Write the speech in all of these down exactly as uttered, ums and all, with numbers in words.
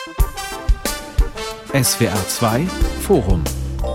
S W R zwei Forum.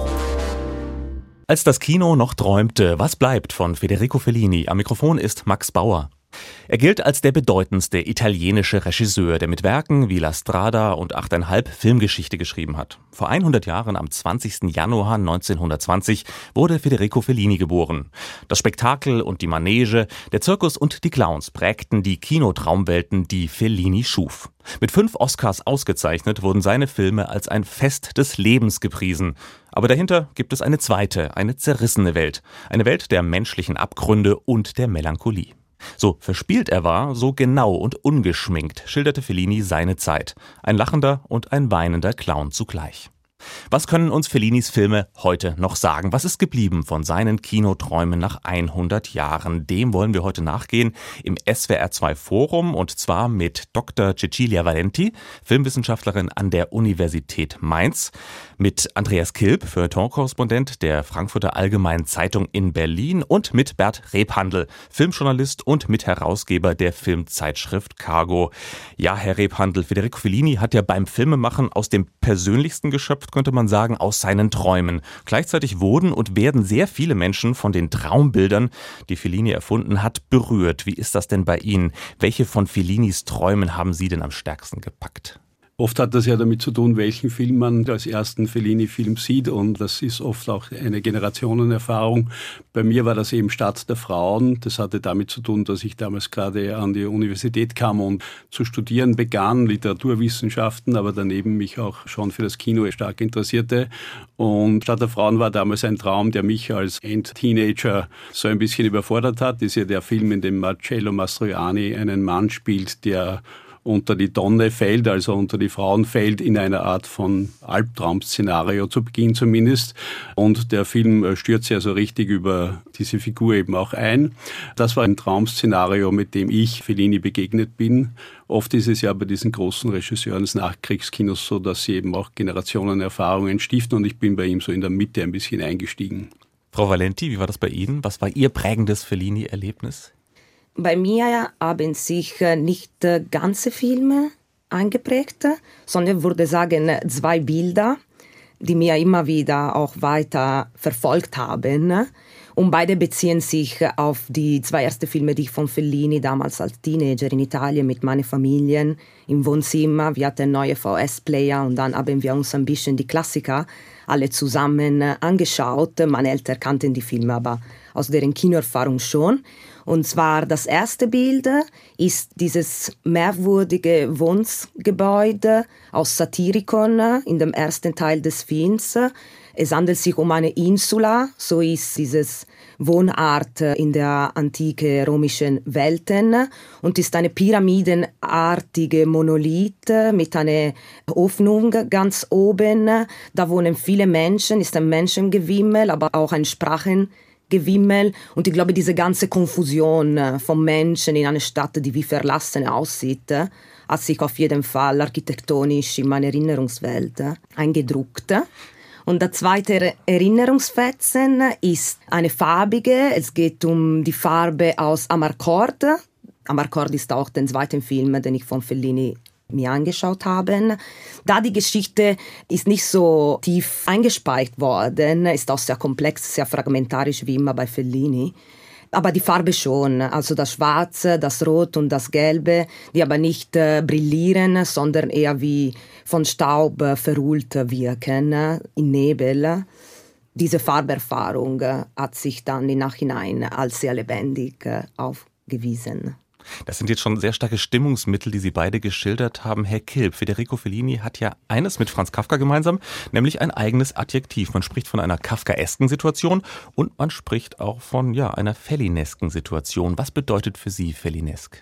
Als das Kino noch träumte, was bleibt von Federico Fellini? Am Mikrofon ist Max Bauer. Er gilt als der bedeutendste italienische Regisseur, der mit Werken wie La Strada und achteinhalb Filmgeschichte geschrieben hat. Vor hundert Jahren, am zwanzigsten Januar neunzehnhundertzwanzig, wurde Federico Fellini geboren. Das Spektakel und die Manege, der Zirkus und die Clowns prägten die Kinotraumwelten, die Fellini schuf. Mit fünf Oscars ausgezeichnet wurden seine Filme als ein Fest des Lebens gepriesen. Aber dahinter gibt es eine zweite, eine zerrissene Welt. Eine Welt der menschlichen Abgründe und der Melancholie. So verspielt er war, so genau und ungeschminkt schilderte Fellini seine Zeit. Ein lachender und ein weinender Clown zugleich. Was können uns Fellinis Filme heute noch sagen? Was ist geblieben von seinen Kinoträumen nach hundert Jahren? Dem wollen wir heute nachgehen im S W R zwei Forum, und zwar mit Doktor Cecilia Valenti, Filmwissenschaftlerin an der Universität Mainz, mit Andreas Kilb, Feuilleton-Korrespondent der Frankfurter Allgemeinen Zeitung in Berlin, und mit Bert Rebhandl, Filmjournalist und Mitherausgeber der Filmzeitschrift Cargo. Ja, Herr Rebhandl, Federico Fellini hat ja beim Filmemachen aus dem Persönlichsten geschöpft, könnte man sagen, aus seinen Träumen. Gleichzeitig wurden und werden sehr viele Menschen von den Traumbildern, die Fellini erfunden hat, berührt. Wie ist das denn bei Ihnen? Welche von Fellinis Träumen haben Sie denn am stärksten gepackt? Oft hat das ja damit zu tun, welchen Film man als ersten Fellini-Film sieht, und das ist oft auch eine Generationenerfahrung. Bei mir war das eben Stadt der Frauen. Das hatte damit zu tun, dass ich damals gerade an die Universität kam und zu studieren begann, Literaturwissenschaften, aber daneben mich auch schon für das Kino stark interessierte. Und Stadt der Frauen war damals ein Traum, der mich als End-Teenager so ein bisschen überfordert hat. Das ist ja der Film, in dem Marcello Mastroianni einen Mann spielt, der unter die Tonne fällt, also unter die Frauen fällt, in einer Art von Albtraum-Szenario, zu Beginn zumindest. Und der Film stürzt ja so richtig über diese Figur eben auch ein. Das war ein Traum-Szenario, mit dem ich Fellini begegnet bin. Oft ist es ja bei diesen großen Regisseuren des Nachkriegskinos so, dass sie eben auch Generationenerfahrungen stiften, und ich bin bei ihm so in der Mitte ein bisschen eingestiegen. Frau Valenti, wie war das bei Ihnen? Was war Ihr prägendes Fellini-Erlebnis? Bei mir haben sich nicht ganze Filme eingeprägt, sondern ich würde sagen zwei Bilder, die mir immer wieder auch weiter verfolgt haben. Und beide beziehen sich auf die zwei ersten Filme, die ich von Fellini damals als Teenager in Italien mit meiner Familie im Wohnzimmer. Wir hatten neue V S-Player und dann haben wir uns ein bisschen die Klassiker alle zusammen angeschaut. Meine Eltern kannten die Filme aber aus deren Kinoerfahrung schon. Und zwar das erste Bild ist dieses merkwürdige Wohngebäude aus Satyricon in dem ersten Teil des Films. Es handelt sich um eine Insula, so ist dieses Wohnart in der antiken römischen Welten, und ist eine pyramidenartige Monolith mit einer Öffnung ganz oben. Da wohnen viele Menschen, ist ein Menschengewimmel, aber auch ein Sprachengewimmel. Und ich glaube, diese ganze Konfusion von Menschen in einer Stadt, die wie verlassen aussieht, hat sich auf jeden Fall architektonisch in meine Erinnerungswelt eingedruckt. Und der zweite Erinnerungsfetzen ist eine farbige. Es geht um die Farbe aus Amarcord. Amarcord ist auch der zweite Film, den ich von Fellini mir angeschaut habe. Da die Geschichte ist nicht so tief eingespeichert worden, ist auch sehr komplex, sehr fragmentarisch wie immer bei Fellini. Aber die Farbe schon, also das Schwarze, das Rot und das Gelbe, die aber nicht äh, brillieren, sondern eher wie von Staub äh, verhüllt wirken, äh, in Nebel. Diese Farberfahrung äh, hat sich dann im Nachhinein als sehr lebendig äh, aufgewiesen. Das sind jetzt schon sehr starke Stimmungsmittel, die Sie beide geschildert haben. Herr Kilb, Federico Fellini hat ja eines mit Franz Kafka gemeinsam, nämlich ein eigenes Adjektiv. Man spricht von einer kafkaesken Situation und man spricht auch von ja, einer fellinesken Situation. Was bedeutet für Sie Fellinesk?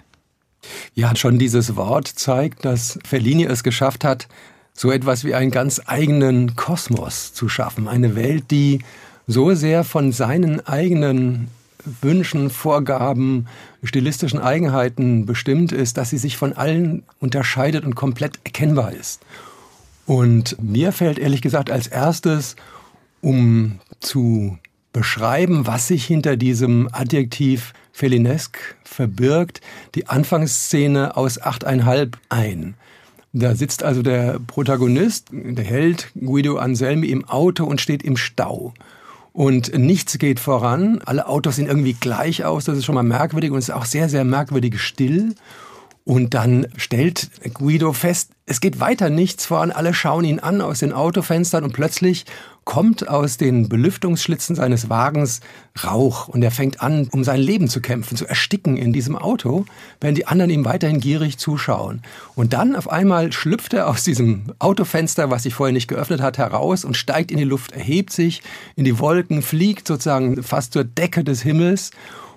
Ja, schon dieses Wort zeigt, dass Fellini es geschafft hat, so etwas wie einen ganz eigenen Kosmos zu schaffen. Eine Welt, die so sehr von seinen eigenen Wünschen, Vorgaben, stilistischen Eigenheiten bestimmt ist, dass sie sich von allen unterscheidet und komplett erkennbar ist. Und mir fällt ehrlich gesagt als erstes, um zu beschreiben, was sich hinter diesem Adjektiv Fellinesk verbirgt, die Anfangsszene aus achteinhalb ein, Da sitzt also der Protagonist, der Held Guido Anselmi im Auto und steht im Stau. Und nichts geht voran. Alle Autos sehen irgendwie gleich aus. Das ist schon mal merkwürdig und es ist auch sehr, sehr merkwürdig still. Und dann stellt Guido fest, es geht weiter nichts voran. Alle schauen ihn an aus den Autofenstern und plötzlich kommt aus den Belüftungsschlitzen seines Wagens Rauch. Und er fängt an, um sein Leben zu kämpfen, zu ersticken in diesem Auto, während die anderen ihm weiterhin gierig zuschauen. Und dann auf einmal schlüpft er aus diesem Autofenster, was sich vorher nicht geöffnet hat, heraus und steigt in die Luft, erhebt sich in die Wolken, fliegt sozusagen fast zur Decke des Himmels.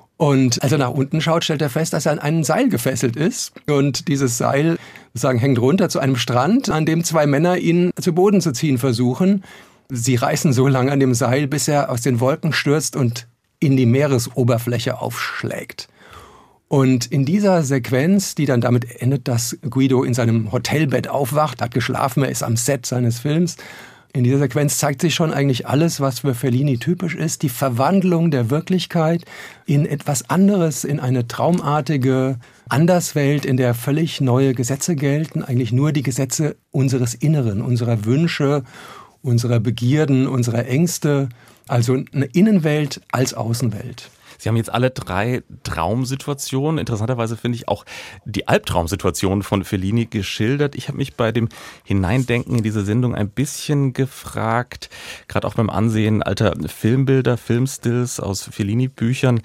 Und als er nach unten schaut, stellt er fest, dass er an ein Seil gefesselt ist. Und dieses Seil sozusagen hängt runter zu einem Strand, an dem zwei Männer ihn zu Boden zu ziehen versuchen. Sie reißen so lange an dem Seil, bis er aus den Wolken stürzt und in die Meeresoberfläche aufschlägt. Und in dieser Sequenz, die dann damit endet, dass Guido in seinem Hotelbett aufwacht, hat geschlafen, er ist am Set seines Films. In dieser Sequenz zeigt sich schon eigentlich alles, was für Fellini typisch ist. Die Verwandlung der Wirklichkeit in etwas anderes, in eine traumartige Anderswelt, in der völlig neue Gesetze gelten. Eigentlich nur die Gesetze unseres Inneren, unserer Wünsche, unserer Begierden, unserer Ängste. Also eine Innenwelt als Außenwelt. Sie haben jetzt alle drei Traumsituationen, interessanterweise finde ich auch die Albtraumsituation von Fellini geschildert. Ich habe mich bei dem Hineindenken in diese Sendung ein bisschen gefragt, gerade auch beim Ansehen alter Filmbilder, Filmstills aus Fellini-Büchern.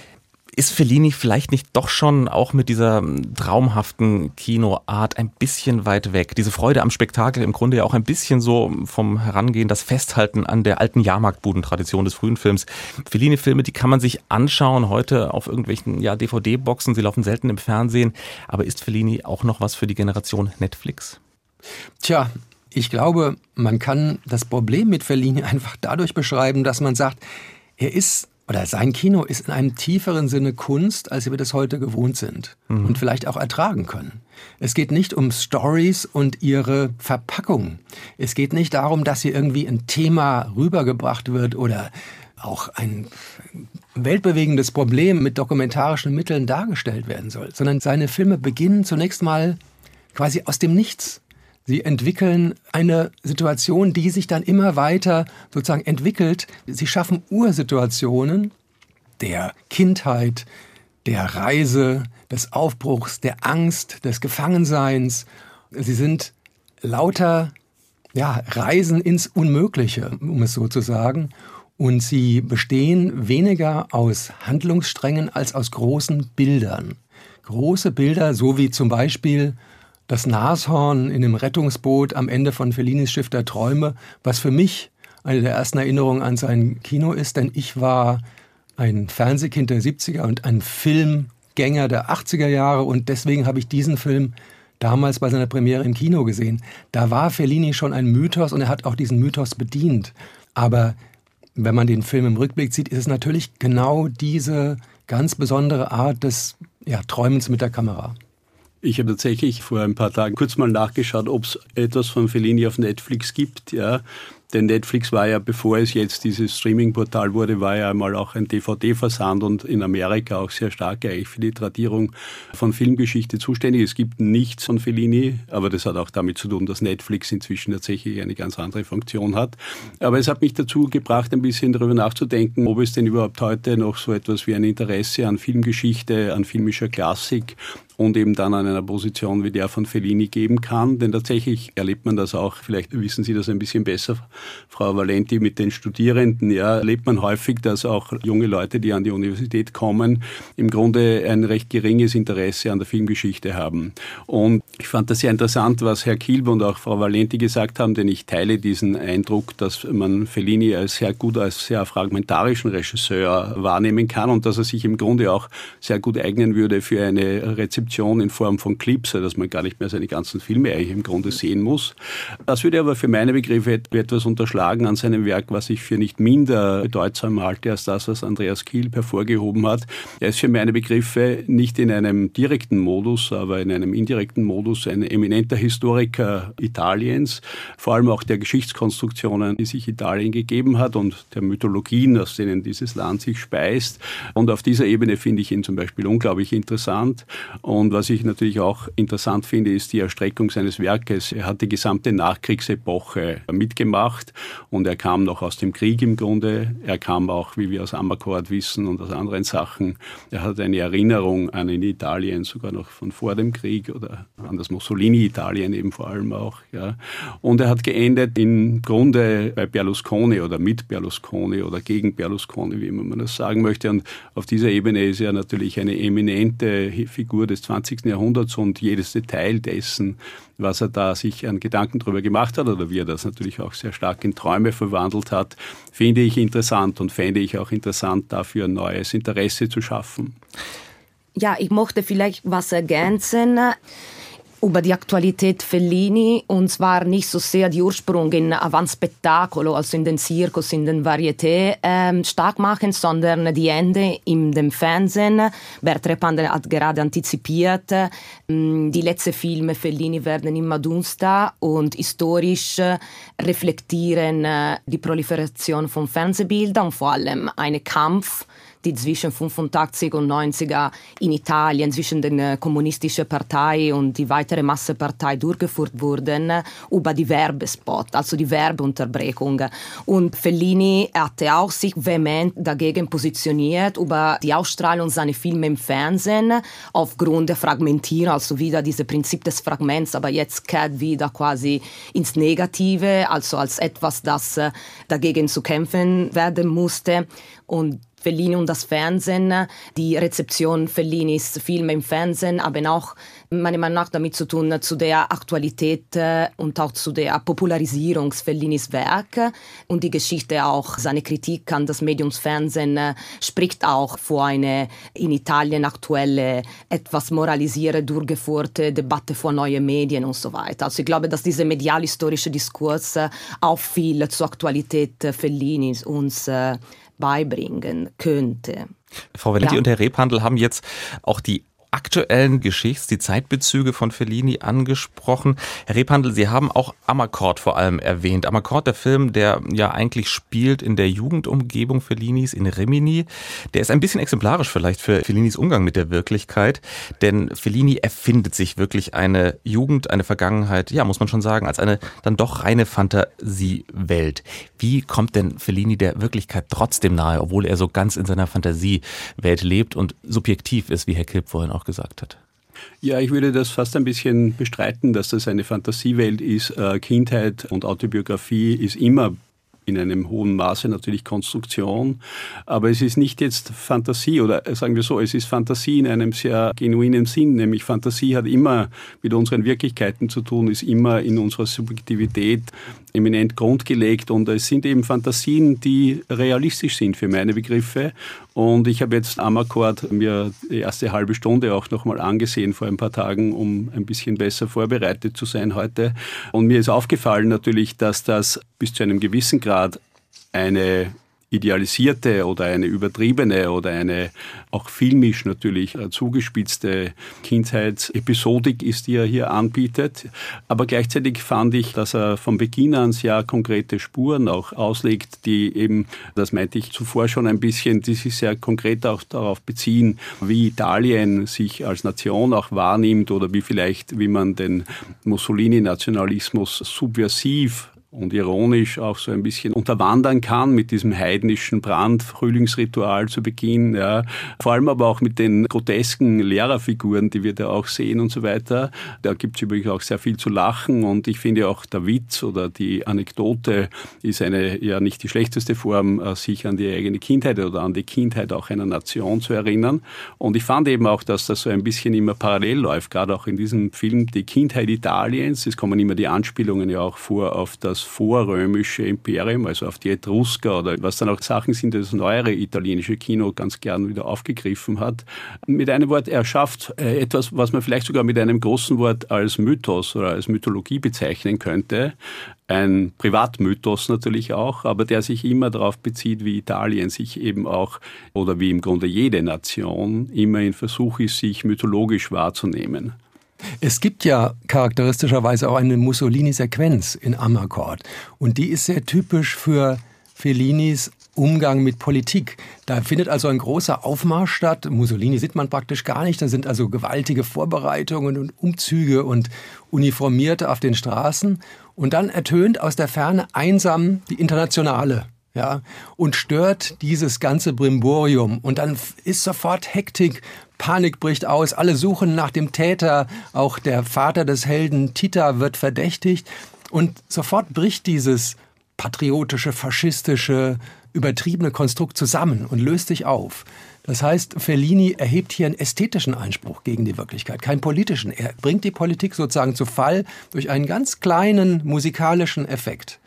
Ist Fellini vielleicht nicht doch schon auch mit dieser traumhaften Kinoart ein bisschen weit weg? Diese Freude am Spektakel im Grunde ja auch ein bisschen so vom Herangehen, das Festhalten an der alten Jahrmarktbudentradition des frühen Films. Fellini-Filme, die kann man sich anschauen, heute auf irgendwelchen ja, D V D-Boxen, sie laufen selten im Fernsehen. Aber ist Fellini auch noch was für die Generation Netflix? Tja, ich glaube, man kann das Problem mit Fellini einfach dadurch beschreiben, dass man sagt, er ist oder sein Kino ist in einem tieferen Sinne Kunst, als wir das heute gewohnt sind mhm. und vielleicht auch ertragen können. Es geht nicht um Stories und ihre Verpackung. Es geht nicht darum, dass hier irgendwie ein Thema rübergebracht wird oder auch ein weltbewegendes Problem mit dokumentarischen Mitteln dargestellt werden soll, sondern seine Filme beginnen zunächst mal quasi aus dem Nichts. Sie entwickeln eine Situation, die sich dann immer weiter sozusagen entwickelt. Sie schaffen Ursituationen der Kindheit, der Reise, des Aufbruchs, der Angst, des Gefangenseins. Sie sind lauter ja, Reisen ins Unmögliche, um es so zu sagen. Und sie bestehen weniger aus Handlungssträngen als aus großen Bildern. Große Bilder, so wie zum Beispiel das Nashorn in dem Rettungsboot am Ende von Fellinis Schiff der Träume, was für mich eine der ersten Erinnerungen an sein Kino ist, denn ich war ein Fernsehkind der siebziger und ein Filmgänger der achtziger Jahre und deswegen habe ich diesen Film damals bei seiner Premiere im Kino gesehen. Da war Fellini schon ein Mythos und er hat auch diesen Mythos bedient. Aber wenn man den Film im Rückblick sieht, ist es natürlich genau diese ganz besondere Art des ja, Träumens mit der Kamera. Ich habe tatsächlich vor ein paar Tagen kurz mal nachgeschaut, ob es etwas von Fellini auf Netflix gibt. Ja. Denn Netflix war ja, bevor es jetzt dieses Streaming-Portal wurde, war ja einmal auch ein D V D-Versand und in Amerika auch sehr stark eigentlich für die Tradierung von Filmgeschichte zuständig. Es gibt nichts von Fellini, aber das hat auch damit zu tun, dass Netflix inzwischen tatsächlich eine ganz andere Funktion hat. Aber es hat mich dazu gebracht, ein bisschen darüber nachzudenken, ob es denn überhaupt heute noch so etwas wie ein Interesse an Filmgeschichte, an filmischer Klassik und eben dann an einer Position wie der von Fellini geben kann. Denn tatsächlich erlebt man das auch, vielleicht wissen Sie das ein bisschen besser, Frau Valenti, mit den Studierenden, ja, erlebt man häufig, dass auch junge Leute, die an die Universität kommen, im Grunde ein recht geringes Interesse an der Filmgeschichte haben. Und ich fand das sehr interessant, was Herr Kilb und auch Frau Valenti gesagt haben, denn ich teile diesen Eindruck, dass man Fellini als sehr gut, als sehr fragmentarischen Regisseur wahrnehmen kann und dass er sich im Grunde auch sehr gut eignen würde für eine Rezeption in Form von Clips, dass man gar nicht mehr seine ganzen Filme eigentlich im Grunde sehen muss. Das würde aber für meine Begriffe etwas unterschlagen an seinem Werk, was ich für nicht minder bedeutsam halte als das, was Andreas Kilb hervorgehoben hat. Er ist für meine Begriffe nicht in einem direkten Modus, aber in einem indirekten Modus ein eminenter Historiker Italiens, vor allem auch der Geschichtskonstruktionen, die sich Italien gegeben hat und der Mythologien, aus denen dieses Land sich speist. Und auf dieser Ebene finde ich ihn zum Beispiel unglaublich interessant. Und was ich natürlich auch interessant finde, ist die Erstreckung seines Werkes. Er hat die gesamte Nachkriegsepoche mitgemacht und er kam noch aus dem Krieg im Grunde. Er kam auch, wie wir aus Amarcord wissen und aus anderen Sachen, er hat eine Erinnerung an in Italien, sogar noch von vor dem Krieg oder an das Mussolini-Italien eben vor allem auch. Ja. Und er hat geendet im Grunde bei Berlusconi oder mit Berlusconi oder gegen Berlusconi, wie immer man das sagen möchte. Und auf dieser Ebene ist er natürlich eine eminente Figur des zwanzigsten Jahrhunderts und jedes Detail dessen, was er da sich an Gedanken darüber gemacht hat oder wie er das natürlich auch sehr stark in Träume verwandelt hat, finde ich interessant und fände ich auch interessant, dafür ein neues Interesse zu schaffen. Ja, ich möchte vielleicht was ergänzen über die Aktualität Fellini, und zwar nicht so sehr die Ursprung in Avant Spettacolo, also in den Zirkus, in den Varieté ähm, stark machen, sondern die Ende in dem Fernsehen. Bert Repander hat gerade antizipiert, ähm, die letzten Filme Fellini werden immer dunster und historisch äh, reflektieren äh, die Proliferation von Fernsehbildern und vor allem einen Kampf, die zwischen fünfundachtzig und neunziger in Italien zwischen der kommunistischen Partei und die weitere Massenpartei durchgeführt wurden über die Werbespot, also die Werbeunterbrechung. Und Fellini hatte auch sich vehement dagegen positioniert über die Ausstrahlung seiner Filme im Fernsehen aufgrund der Fragmentierung, also wieder dieses Prinzip des Fragments, aber jetzt kehrt wieder quasi ins Negative, also als etwas, das dagegen zu kämpfen werden musste. Und Fellini und das Fernsehen, die Rezeption Fellinis Filme im Fernsehen haben auch meiner Meinung nach damit zu tun, zu der Aktualität und auch zu der Popularisierung Fellinis Werk und die Geschichte auch. Seine Kritik an das Mediumsfernsehen spricht auch vor eine in Italien aktuelle, etwas moralisierend durchgeführte Debatte vor neue Medien und so weiter. Also ich glaube, dass dieser medial-historische Diskurs auch viel zur Aktualität Fellinis uns beibringen könnte. Frau Valenti Ja. und Herr Rebhandl haben jetzt auch die aktuellen Geschichts-, die Zeitbezüge von Fellini angesprochen. Herr Rebhandl, Sie haben auch Amarcord vor allem erwähnt. Amarcord, der Film, der ja eigentlich spielt in der Jugendumgebung Fellinis, in Rimini. Der ist ein bisschen exemplarisch vielleicht für Fellinis Umgang mit der Wirklichkeit, denn Fellini erfindet sich wirklich eine Jugend, eine Vergangenheit, ja, muss man schon sagen, als eine dann doch reine Fantasiewelt. Wie kommt denn Fellini der Wirklichkeit trotzdem nahe, obwohl er so ganz in seiner Fantasiewelt lebt und subjektiv ist, wie Herr Kilb vorhin auch gesagt hat? Ja, ich würde das fast ein bisschen bestreiten, dass das eine Fantasiewelt ist. Kindheit und Autobiografie ist immer in einem hohen Maße natürlich Konstruktion, aber es ist nicht jetzt Fantasie oder sagen wir so, es ist Fantasie in einem sehr genuinen Sinn, nämlich Fantasie hat immer mit unseren Wirklichkeiten zu tun, ist immer in unserer Subjektivität eminent grundgelegt und es sind eben Fantasien, die realistisch sind für meine Begriffe und ich habe jetzt Amarcord mir die erste halbe Stunde auch nochmal angesehen vor ein paar Tagen, um ein bisschen besser vorbereitet zu sein heute und mir ist aufgefallen natürlich, dass das bis zu einem gewissen Grad eine idealisierte oder eine übertriebene oder eine auch filmisch natürlich zugespitzte Kindheitsepisodik ist, die er hier anbietet. Aber gleichzeitig fand ich, dass er von Beginn an sehr konkrete Spuren auch auslegt, die eben, das meinte ich zuvor schon ein bisschen, die sich sehr konkret auch darauf beziehen, wie Italien sich als Nation auch wahrnimmt oder wie vielleicht, wie man den Mussolini-Nationalismus subversiv und ironisch auch so ein bisschen unterwandern kann mit diesem heidnischen Brand-Frühlingsritual zu Beginn. Ja. Vor allem aber auch mit den grotesken Lehrerfiguren, die wir da auch sehen und so weiter. Da gibt es übrigens auch sehr viel zu lachen und ich finde auch der Witz oder die Anekdote ist eine ja nicht die schlechteste Form, sich an die eigene Kindheit oder an die Kindheit auch einer Nation zu erinnern. Und ich fand eben auch, dass das so ein bisschen immer parallel läuft, gerade auch in diesem Film Die Kindheit Italiens. Es kommen immer die Anspielungen ja auch vor auf das vorrömische Imperium, also auf die Etrusker oder was dann auch Sachen sind, die das neuere italienische Kino ganz gern wieder aufgegriffen hat. Mit einem Wort, er schafft etwas, was man vielleicht sogar mit einem großen Wort als Mythos oder als Mythologie bezeichnen könnte. ein Privatmythos natürlich auch, aber der sich immer darauf bezieht, wie Italien sich eben auch, oder wie im Grunde jede Nation, immer in Versuch ist, sich mythologisch wahrzunehmen. Es gibt ja charakteristischerweise auch eine Mussolini-Sequenz in Amarcord. Und die ist sehr typisch für Fellinis Umgang mit Politik. Da findet also ein großer Aufmarsch statt. Mussolini sieht man praktisch gar nicht. Da sind also gewaltige Vorbereitungen und Umzüge und Uniformierte auf den Straßen. Und dann ertönt aus der Ferne einsam die Internationale. Ja, und stört dieses ganze Brimborium. Und dann ist sofort Hektik, Panik bricht aus, alle suchen nach dem Täter, auch der Vater des Helden Tita wird verdächtigt. Und sofort bricht dieses patriotische, faschistische, übertriebene Konstrukt zusammen und löst sich auf. Das heißt, Fellini erhebt hier einen ästhetischen Einspruch gegen die Wirklichkeit, keinen politischen. Er bringt die Politik sozusagen zu Fall durch einen ganz kleinen musikalischen Effekt.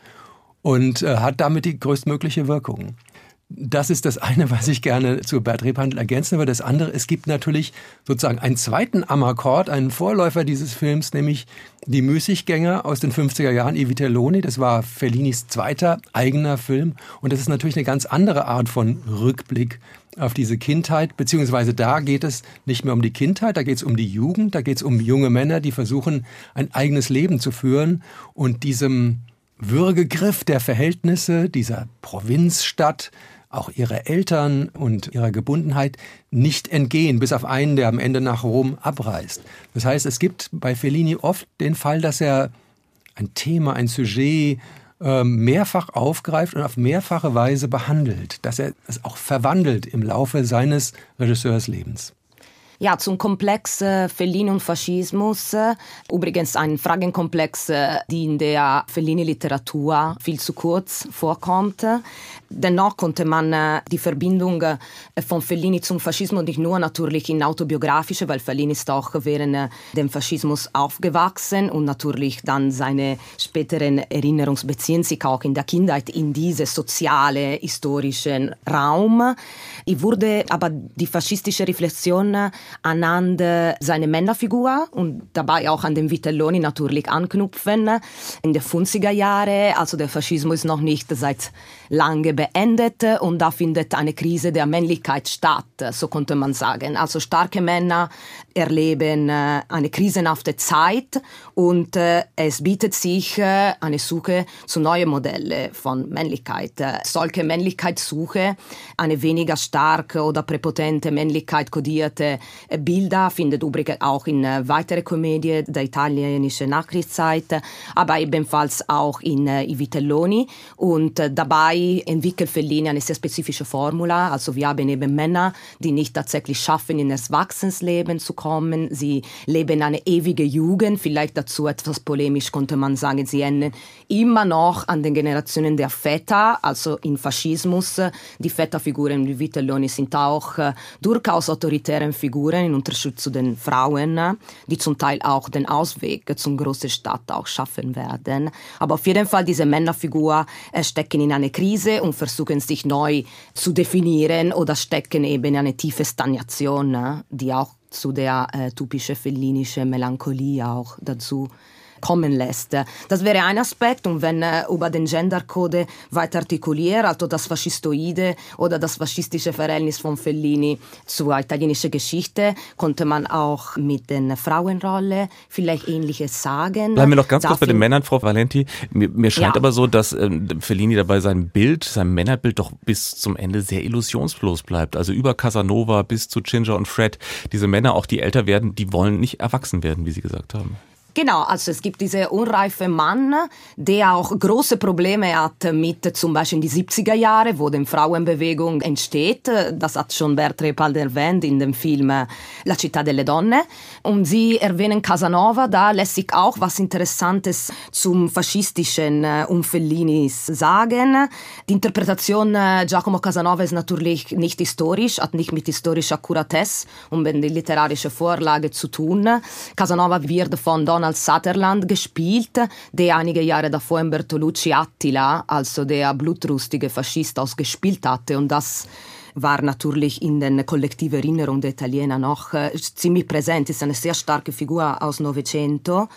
Und äh, hat damit die größtmögliche Wirkung. Das ist das eine, was ich gerne zu Bert Rebhandl ergänzen würde. Das andere, es gibt natürlich sozusagen einen zweiten Amarcord, einen Vorläufer dieses Films, nämlich Die Müßiggänger aus den fünfziger Jahren, I Vitelloni. Das war Fellinis zweiter eigener Film. Und das ist natürlich eine ganz andere Art von Rückblick auf diese Kindheit. Beziehungsweise da geht es nicht mehr um die Kindheit, da geht es um die Jugend, da geht es um junge Männer, die versuchen, ein eigenes Leben zu führen und diesem Würgegriff der Verhältnisse dieser Provinzstadt, auch ihrer Eltern und ihrer Gebundenheit nicht entgehen, bis auf einen, der am Ende nach Rom abreist. Das heißt, es gibt bei Fellini oft den Fall, dass er ein Thema, ein Sujet äh, mehrfach aufgreift und auf mehrfache Weise behandelt, dass er es auch verwandelt im Laufe seines Regisseurslebens. Ja, zum Komplex äh, Fellini und Faschismus. Äh, übrigens ein Fragenkomplex, äh, die in der Fellini-Literatur viel zu kurz vorkommt. Dennoch konnte man äh, die Verbindung äh, von Fellini zum Faschismus nicht nur natürlich in autobiografische, weil Fellini ist auch während äh, dem Faschismus aufgewachsen und natürlich dann seine späteren Erinnerungen beziehen sich auch in der Kindheit in diesen sozialen, historischen Raum. Ich würde aber die faschistische Reflexion anhand seiner Männerfigur und dabei auch an den Vitelloni natürlich anknüpfen. In den fünfziger Jahren, also der Faschismus ist noch nicht seit lange beendet und da findet eine Krise der Männlichkeit statt, so konnte man sagen. Also starke Männer erleben eine krisenhafte Zeit und es bietet sich eine Suche zu neuen Modellen von Männlichkeit. Solche Männlichkeitssuche, eine weniger starke oder präpotente Männlichkeit kodierte Bilder findet übrigens auch in weiteren Komödien der italienischen Nachkriegszeit, aber ebenfalls auch in I Vitelloni und dabei entwickelt Fellini eine sehr spezifische Formula. Also wir haben eben Männer, die nicht tatsächlich schaffen, in das Erwachsenenleben zu kommen. Sie leben eine ewige Jugend. Vielleicht dazu etwas polemisch könnte man sagen, sie erinnern immer noch an den Generationen der Väter, also im Faschismus. Die Väterfiguren wie Vitelloni sind auch äh, durchaus autoritären Figuren in Unterschied zu den Frauen, die zum Teil auch den Ausweg zum großen Stadt auch schaffen werden. Aber auf jeden Fall, diese Männerfigur äh, stecken in eine Krise und versuchen sich neu zu definieren oder stecken eben in eine tiefe Stagnation, die auch zu der äh, typischen fellinischen Melancholie auch dazu kommen lässt. Das wäre ein Aspekt und wenn äh, über den Gendercode weiter artikuliert, also das Faschistoide oder das faschistische Verhältnis von Fellini zur italienischen Geschichte, konnte man auch mit den Frauenrolle vielleicht Ähnliches sagen. Bleiben wir noch ganz Darf kurz bei den Männern, Frau Valenti. Mir, mir scheint Ja. aber so, dass ähm, Fellini dabei sein Bild, sein Männerbild doch bis zum Ende sehr illusionslos bleibt. Also über Casanova bis zu Ginger und Fred. Diese Männer, auch die älter werden, die wollen nicht erwachsen werden, wie Sie gesagt haben. Genau, also es gibt diese unreife Mann, der auch große Probleme hat mit zum Beispiel in die siebziger Jahre, wo die Frauenbewegung entsteht. Das hat schon Bert Rebhandl erwähnt in dem Film La città delle donne. Und Sie erwähnen Casanova, da lässt sich auch was Interessantes zum faschistischen um Fellinis sagen. Die Interpretation Giacomo Casanova ist natürlich nicht historisch, hat nicht mit historischer Akkuratesse und mit der literarischen Vorlage zu tun. Casanova wird von Donald Sutherland gespielt, der einige Jahre davor in Bertolucci Attila, also der blutrünstige Faschist, ausgespielt hatte. Und das war natürlich in den kollektiven Erinnerungen der Italiener noch äh, ziemlich präsent. Ist eine sehr starke Figur aus Novecento.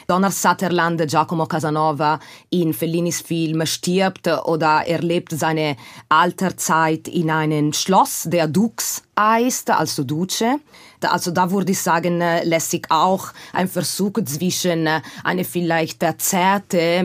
Donner Sutherland, Giacomo Casanova, in Fellinis Film stirbt oder erlebt seine Alterszeit in einem Schloss, der Dux heißt, also Duce. Also da würde ich sagen, lässt sich auch ein Versuch zwischen eine vielleicht zarte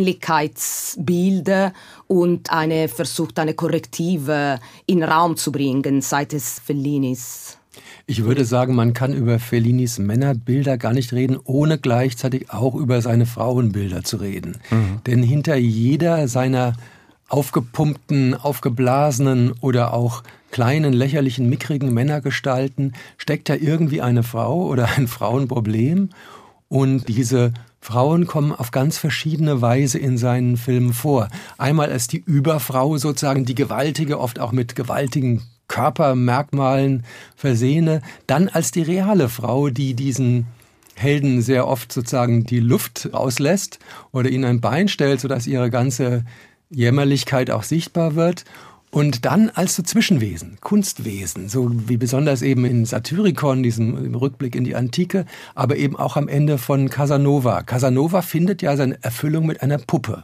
Männlichkeitsbild und eine versucht, eine Korrektive in den Raum zu bringen seitens Fellinis. Ich würde sagen, man kann über Fellinis Männerbilder gar nicht reden, ohne gleichzeitig auch über seine Frauenbilder zu reden. Mhm. Denn hinter jeder seiner aufgepumpten, aufgeblasenen oder auch kleinen, lächerlichen, mickrigen Männergestalten steckt da irgendwie eine Frau oder ein Frauenproblem. Und diese Frauen kommen auf ganz verschiedene Weise in seinen Filmen vor. Einmal als die Überfrau sozusagen, die gewaltige, oft auch mit gewaltigen Körpermerkmalen versehene. Dann als die reale Frau, die diesen Helden sehr oft sozusagen die Luft rauslässt oder ihnen ein Bein stellt, sodass ihre ganze Jämmerlichkeit auch sichtbar wird. Und dann als so Zwischenwesen, Kunstwesen, so wie besonders eben in Satyricon, diesem Rückblick in die Antike, aber eben auch am Ende von Casanova. Casanova findet ja seine Erfüllung mit einer Puppe.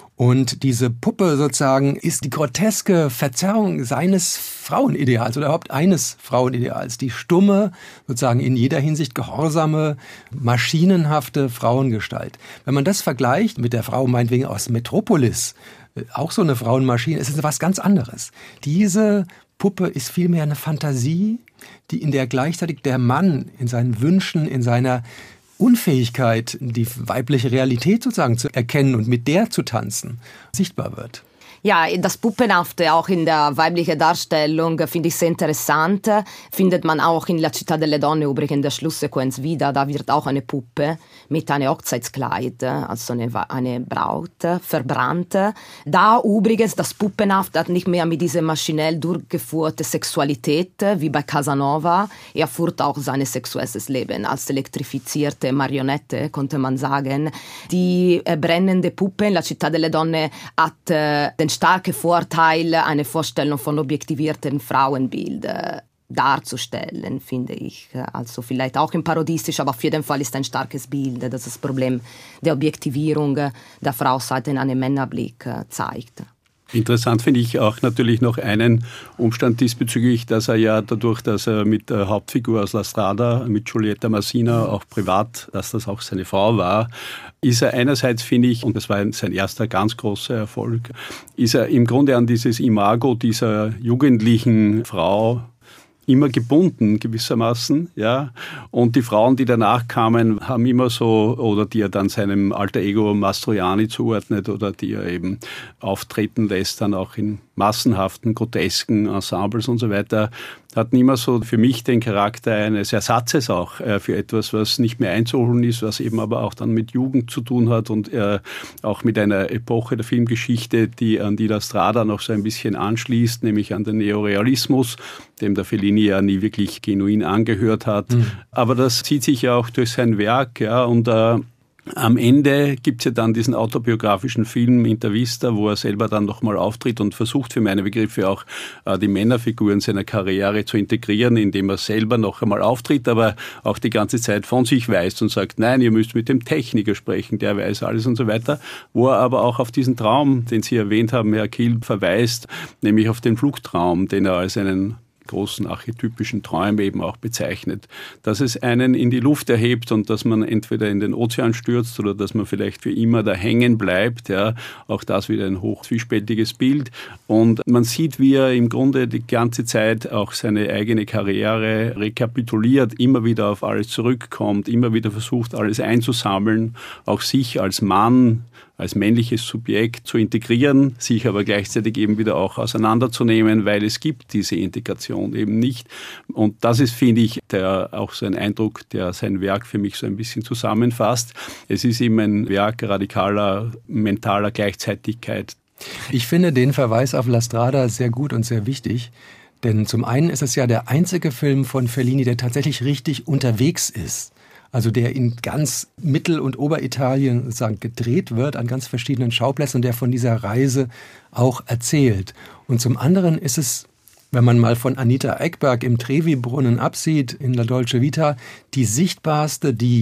Und diese Puppe sozusagen ist die groteske Verzerrung seines Frauenideals oder überhaupt eines Frauenideals. Die stumme, sozusagen in jeder Hinsicht gehorsame, maschinenhafte Frauengestalt. Wenn man das vergleicht mit der Frau meinetwegen aus Metropolis, auch so eine Frauenmaschine, ist es was ganz anderes. Diese Puppe ist vielmehr eine Fantasie, die in der gleichzeitig der Mann in seinen Wünschen, in seiner Unfähigkeit, die weibliche Realität sozusagen zu erkennen und mit der zu tanzen, sichtbar wird. Ja, das Puppenhafte auch in der weiblichen Darstellung finde ich sehr interessant. Findet man auch in La Città delle Donne übrigens in der Schlusssequenz wieder. Da wird auch eine Puppe mit einem Hochzeitskleid, also eine, eine Braut, verbrannt. Da übrigens das Puppenhafte hat nicht mehr mit dieser maschinell durchgeführten Sexualität wie bei Casanova. Er führt auch sein sexuelles Leben als elektrifizierte Marionette, konnte man sagen. Die brennende Puppe in La Città delle Donne hat äh, den starken Vorteil, eine Vorstellung von objektivierten Frauenbild äh, darzustellen, finde ich. Also vielleicht auch im parodistisch, aber auf jeden Fall ist ein starkes Bild, das das Problem der Objektivierung der Frau seit in einem Männerblick äh, zeigt. Interessant finde ich auch natürlich noch einen Umstand diesbezüglich, dass er ja dadurch, dass er mit der Hauptfigur aus La Strada, mit Giulietta Masina, auch privat, dass das auch seine Frau war, ist er einerseits, finde ich, und das war sein erster ganz großer Erfolg, ist er im Grunde an dieses Imago dieser jugendlichen Frau immer gebunden gewissermaßen, ja. Und die Frauen, die danach kamen, haben immer so, oder die er dann seinem alter Ego Mastroianni zuordnet oder die er eben auftreten lässt, dann auch in massenhaften, grotesken Ensembles und so weiter, hatten immer so für mich den Charakter eines Ersatzes auch äh, für etwas, was nicht mehr einzuholen ist, was eben aber auch dann mit Jugend zu tun hat und äh, auch mit einer Epoche der Filmgeschichte, die an die La Strada noch so ein bisschen anschließt, nämlich an den Neorealismus, dem der Fellini ja nie wirklich genuin angehört hat. Mhm. Aber das zieht sich ja auch durch sein Werk, ja, und äh, am Ende gibt es ja dann diesen autobiografischen Film Intervista, wo er selber dann nochmal auftritt und versucht für meine Begriffe auch äh, die Männerfiguren seiner Karriere zu integrieren, indem er selber noch einmal auftritt, aber auch die ganze Zeit von sich weist und sagt, nein, ihr müsst mit dem Techniker sprechen, der weiß alles und so weiter. Wo er aber auch auf diesen Traum, den Sie erwähnt haben, Herr Kiel, verweist, nämlich auf den Flugtraum, den er als einen großen archetypischen Träume eben auch bezeichnet, dass es einen in die Luft erhebt und dass man entweder in den Ozean stürzt oder dass man vielleicht für immer da hängen bleibt. Ja, auch das wieder ein hoch zwiespältiges Bild. Und man sieht, wie er im Grunde die ganze Zeit auch seine eigene Karriere rekapituliert, immer wieder auf alles zurückkommt, immer wieder versucht, alles einzusammeln, auch sich als Mann, als männliches Subjekt zu integrieren, sich aber gleichzeitig eben wieder auch auseinanderzunehmen, weil es gibt diese Integration eben nicht. Und das ist, finde ich, der, auch so ein Eindruck, der sein Werk für mich so ein bisschen zusammenfasst. Es ist eben ein Werk radikaler, mentaler Gleichzeitigkeit. Ich finde den Verweis auf La Strada sehr gut und sehr wichtig. Denn zum einen ist es ja der einzige Film von Fellini, der tatsächlich richtig unterwegs ist. Also der in ganz Mittel- und Oberitalien sozusagen gedreht wird, an ganz verschiedenen Schauplätzen und der von dieser Reise auch erzählt. Und zum anderen ist es, wenn man mal von Anita Ekberg im Trevi-Brunnen absieht, in La Dolce Vita, die sichtbarste, die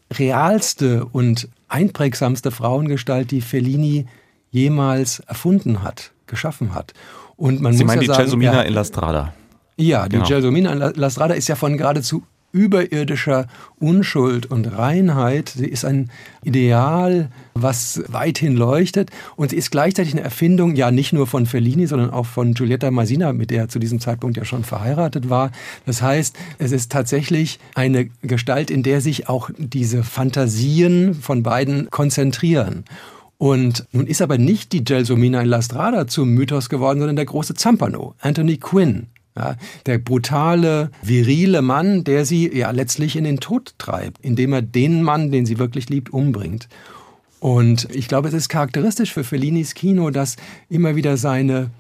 realste und einprägsamste Frauengestalt, die Fellini jemals erfunden hat, geschaffen hat. Und man Sie muss meinen ja die sagen, Gelsomina ja, in La Strada? Ja, die Genau. Gelsomina in La Strada ist ja von geradezu überirdischer Unschuld und Reinheit. Sie ist ein Ideal, was weithin leuchtet, und sie ist gleichzeitig eine Erfindung, ja nicht nur von Fellini, sondern auch von Giulietta Masina, mit der er zu diesem Zeitpunkt ja schon verheiratet war. Das heißt, es ist tatsächlich eine Gestalt, in der sich auch diese Fantasien von beiden konzentrieren. Und nun ist aber nicht die Gelsomina in La Strada zum Mythos geworden, sondern der große Zampano, Anthony Quinn. Ja, der brutale, virile Mann, der sie ja letztlich in den Tod treibt, indem er den Mann, den sie wirklich liebt, umbringt. Und ich glaube, es ist charakteristisch für Fellinis Kino, dass immer wieder seine,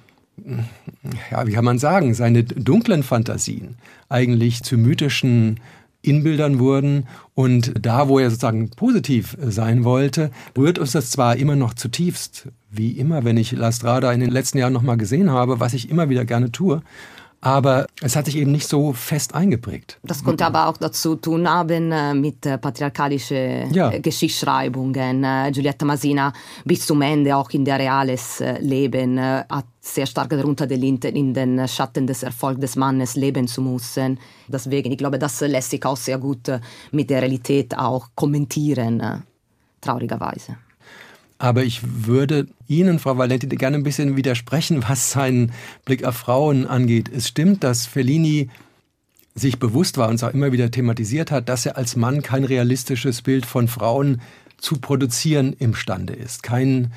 ja, wie kann man sagen, seine dunklen Fantasien eigentlich zu mythischen Inbildern wurden. Und da, wo er sozusagen positiv sein wollte, rührt uns das zwar immer noch zutiefst, wie immer, wenn ich La Strada in den letzten Jahren noch mal gesehen habe, was ich immer wieder gerne tue, aber es hat sich eben nicht so fest eingeprägt. Das konnte aber auch dazu tun haben mit patriarchalischen ja. Geschichtsschreibungen. Giulietta Masina bis zum Ende auch in der reales Leben hat sehr stark darunter gelitten, in den Schatten des Erfolgs des Mannes leben zu müssen. Deswegen, ich glaube, das lässt sich auch sehr gut mit der Realität auch kommentieren, traurigerweise. Aber ich würde Ihnen, Frau Valenti, gerne ein bisschen widersprechen, was seinen Blick auf Frauen angeht. Es stimmt, dass Fellini sich bewusst war und es auch immer wieder thematisiert hat, dass er als Mann kein realistisches Bild von Frauen zu produzieren imstande ist. Kein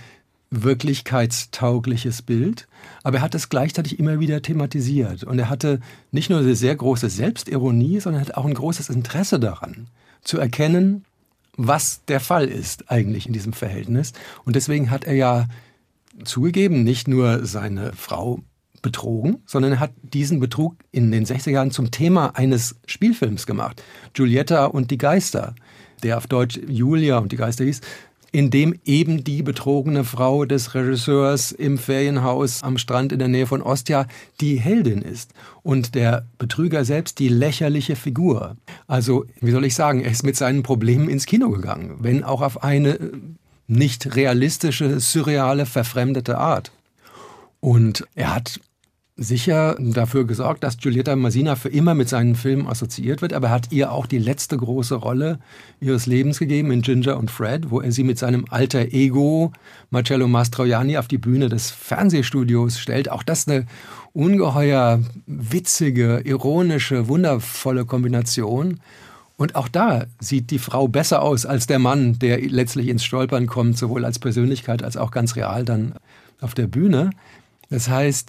wirklichkeitstaugliches Bild. Aber er hat es gleichzeitig immer wieder thematisiert. Und er hatte nicht nur eine sehr große Selbstironie, sondern er hat auch ein großes Interesse daran, zu erkennen, was der Fall ist eigentlich in diesem Verhältnis. Und deswegen hat er ja zugegeben, nicht nur seine Frau betrogen, sondern er hat diesen Betrug in den sechziger Jahren zum Thema eines Spielfilms gemacht. Giulietta und die Geister, der auf Deutsch Julia und die Geister hieß, in dem eben die betrogene Frau des Regisseurs im Ferienhaus am Strand in der Nähe von Ostia die Heldin ist und der Betrüger selbst die lächerliche Figur. Also, wie soll ich sagen, er ist mit seinen Problemen ins Kino gegangen, wenn auch auf eine nicht realistische, surreale, verfremdete Art. Und er hat sicher dafür gesorgt, dass Giulietta Masina für immer mit seinen Filmen assoziiert wird, aber er hat ihr auch die letzte große Rolle ihres Lebens gegeben in Ginger und Fred, wo er sie mit seinem alter Ego Marcello Mastroianni auf die Bühne des Fernsehstudios stellt. Auch das eine ungeheuer witzige, ironische, wundervolle Kombination. Und auch da sieht die Frau besser aus als der Mann, der letztlich ins Stolpern kommt, sowohl als Persönlichkeit als auch ganz real dann auf der Bühne. Das heißt,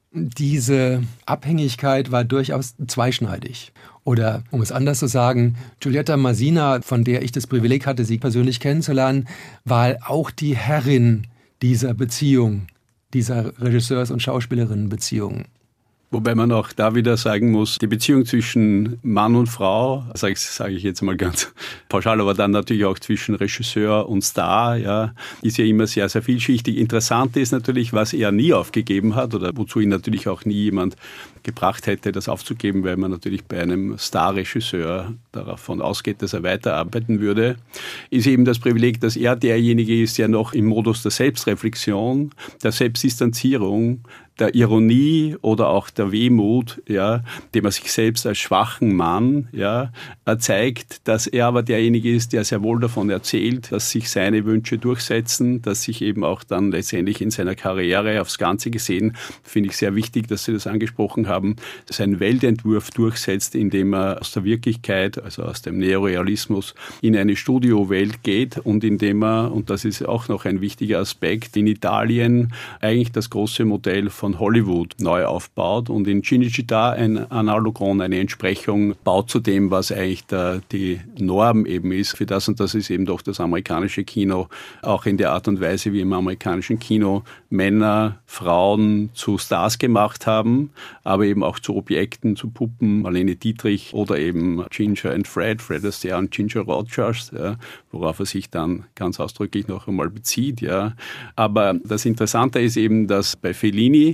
diese Abhängigkeit war durchaus zweischneidig. Oder, um es anders zu sagen, Giulietta Masina, von der ich das Privileg hatte, sie persönlich kennenzulernen, war auch die Herrin dieser Beziehung, dieser Regisseurs- und Schauspielerinnenbeziehung. Wobei man auch da wieder sagen muss, die Beziehung zwischen Mann und Frau, sage ich, sag ich jetzt mal ganz pauschal, aber dann natürlich auch zwischen Regisseur und Star, ja, ist ja immer sehr, sehr vielschichtig. Interessant ist natürlich, was er nie aufgegeben hat oder wozu ihn natürlich auch nie jemand gebracht hätte, das aufzugeben, weil man natürlich bei einem Star-Regisseur davon ausgeht, dass er weiterarbeiten würde, ist eben das Privileg, dass er derjenige ist, der noch im Modus der Selbstreflexion, der Selbstdistanzierung, der Ironie oder auch der Wehmut, ja, dem er sich selbst als schwachen Mann, ja, zeigt, dass er aber derjenige ist, der sehr wohl davon erzählt, dass sich seine Wünsche durchsetzen, dass sich eben auch dann letztendlich in seiner Karriere aufs Ganze gesehen, finde ich sehr wichtig, dass Sie das angesprochen haben, seinen Weltentwurf durchsetzt, indem er aus der Wirklichkeit, also aus dem Neorealismus, in eine Studiowelt geht und indem er, und das ist auch noch ein wichtiger Aspekt, in Italien eigentlich das große Modell von von Hollywood neu aufbaut und in Cinecittà ein Analogon, eine Entsprechung baut zu dem, was eigentlich der, die Norm eben ist für das, und das ist eben doch das amerikanische Kino, auch in der Art und Weise, wie im amerikanischen Kino Männer, Frauen zu Stars gemacht haben, aber eben auch zu Objekten, zu Puppen, Marlene Dietrich oder eben Ginger and Fred, Fred Astaire und Ginger Rogers, ja, worauf er sich dann ganz ausdrücklich noch einmal bezieht. Ja. Aber das Interessante ist eben, dass bei Fellini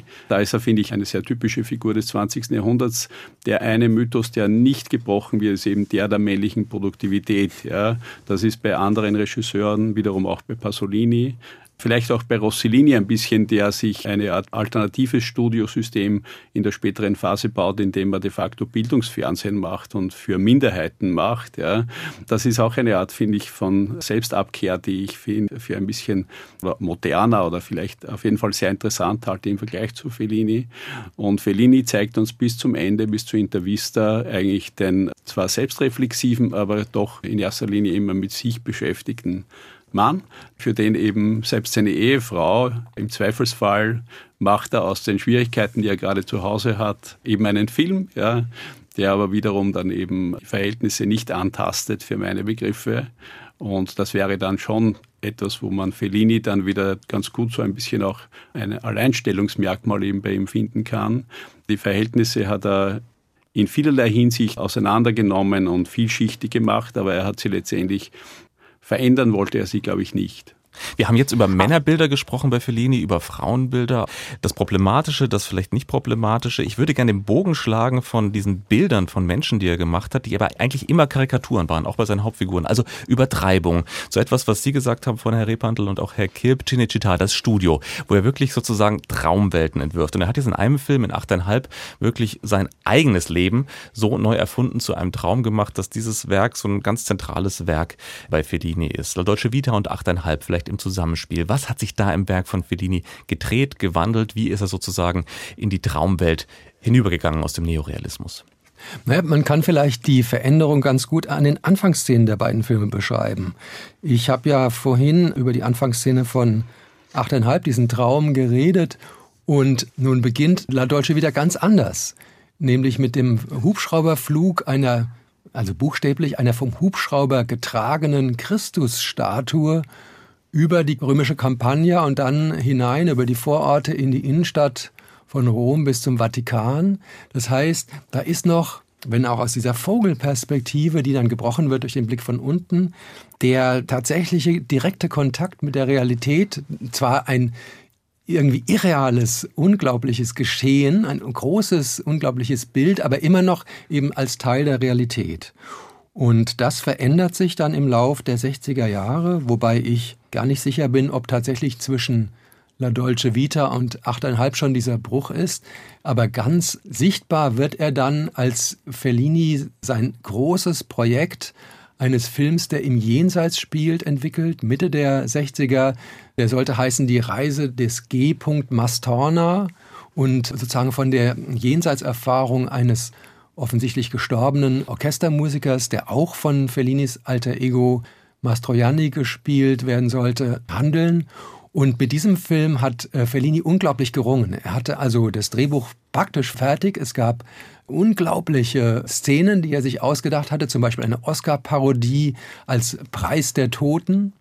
Fellini, da ist er, finde ich, eine sehr typische Figur des zwanzigsten Jahrhunderts. Der eine Mythos, der nicht gebrochen wird, ist eben der der männlichen Produktivität. Ja. Das ist bei anderen Regisseuren, wiederum auch bei Pasolini, vielleicht auch bei Rossellini ein bisschen, der sich eine Art alternatives Studiosystem in der späteren Phase baut, indem er de facto Bildungsfernsehen macht und für Minderheiten macht. Ja. Das ist auch eine Art, finde ich, von Selbstabkehr, die ich finde, für ein bisschen moderner oder vielleicht auf jeden Fall sehr interessant halte im Vergleich zu Fellini. Und Fellini zeigt uns bis zum Ende, bis zu Intervista, eigentlich den zwar selbstreflexiven, aber doch in erster Linie immer mit sich beschäftigten Mann, für den eben selbst seine Ehefrau im Zweifelsfall macht er aus den Schwierigkeiten, die er gerade zu Hause hat, eben einen Film, ja, der aber wiederum dann eben die Verhältnisse nicht antastet für meine Begriffe. Und das wäre dann schon etwas, wo man Fellini dann wieder ganz gut so ein bisschen auch ein Alleinstellungsmerkmal eben bei ihm finden kann. Die Verhältnisse hat er in vielerlei Hinsicht auseinandergenommen und vielschichtig gemacht, aber er hat sie letztendlich verändern wollte er sie, glaube ich, nicht. Wir haben jetzt über Männerbilder gesprochen bei Fellini, über Frauenbilder. Das Problematische, das vielleicht nicht Problematische. Ich würde gerne den Bogen schlagen von diesen Bildern von Menschen, die er gemacht hat, die aber eigentlich immer Karikaturen waren, auch bei seinen Hauptfiguren. Also Übertreibung. So etwas, was Sie gesagt haben von Herr Repantl und auch Herr Kilp, Cinecittà, das Studio, wo er wirklich sozusagen Traumwelten entwirft. Und er hat jetzt in einem Film, in achteinhalb, wirklich sein eigenes Leben so neu erfunden, zu einem Traum gemacht, dass dieses Werk so ein ganz zentrales Werk bei Fellini ist. La Dolce Vita und achteinhalb vielleicht im Zusammenspiel. Was hat sich da im Werk von Fellini gedreht, gewandelt? Wie ist er sozusagen in die Traumwelt hinübergegangen aus dem Neorealismus? Naja, man kann vielleicht die Veränderung ganz gut an den Anfangsszenen der beiden Filme beschreiben. Ich habe ja vorhin über die Anfangsszene von achteinhalb, diesen Traum, geredet. Und nun beginnt La Dolce Vita ganz anders. Nämlich mit dem Hubschrauberflug einer, also buchstäblich einer vom Hubschrauber getragenen Christusstatue über die römische Campagna und dann hinein über die Vororte in die Innenstadt von Rom bis zum Vatikan. Das heißt, da ist noch, wenn auch aus dieser Vogelperspektive, die dann gebrochen wird durch den Blick von unten, der tatsächliche direkte Kontakt mit der Realität, zwar ein irgendwie irreales, unglaubliches Geschehen, ein großes, unglaubliches Bild, aber immer noch eben als Teil der Realität. Und das verändert sich dann im Lauf der sechziger Jahre, wobei ich gar nicht sicher bin, ob tatsächlich zwischen La Dolce Vita und achteinhalb schon dieser Bruch ist. Aber ganz sichtbar wird er dann, als Fellini sein großes Projekt eines Films, der im Jenseits spielt, entwickelt, Mitte der sechziger. Der sollte heißen Die Reise des G. Mastorna und sozusagen von der Jenseitserfahrung eines offensichtlich gestorbenen Orchestermusikers, der auch von Fellinis alter Ego Mastroianni gespielt werden sollte, handeln. Und mit diesem Film hat Fellini unglaublich gerungen. Er hatte also das Drehbuch praktisch fertig. Es gab unglaubliche Szenen, die er sich ausgedacht hatte, zum Beispiel eine Oscar-Parodie als Preis der Toten.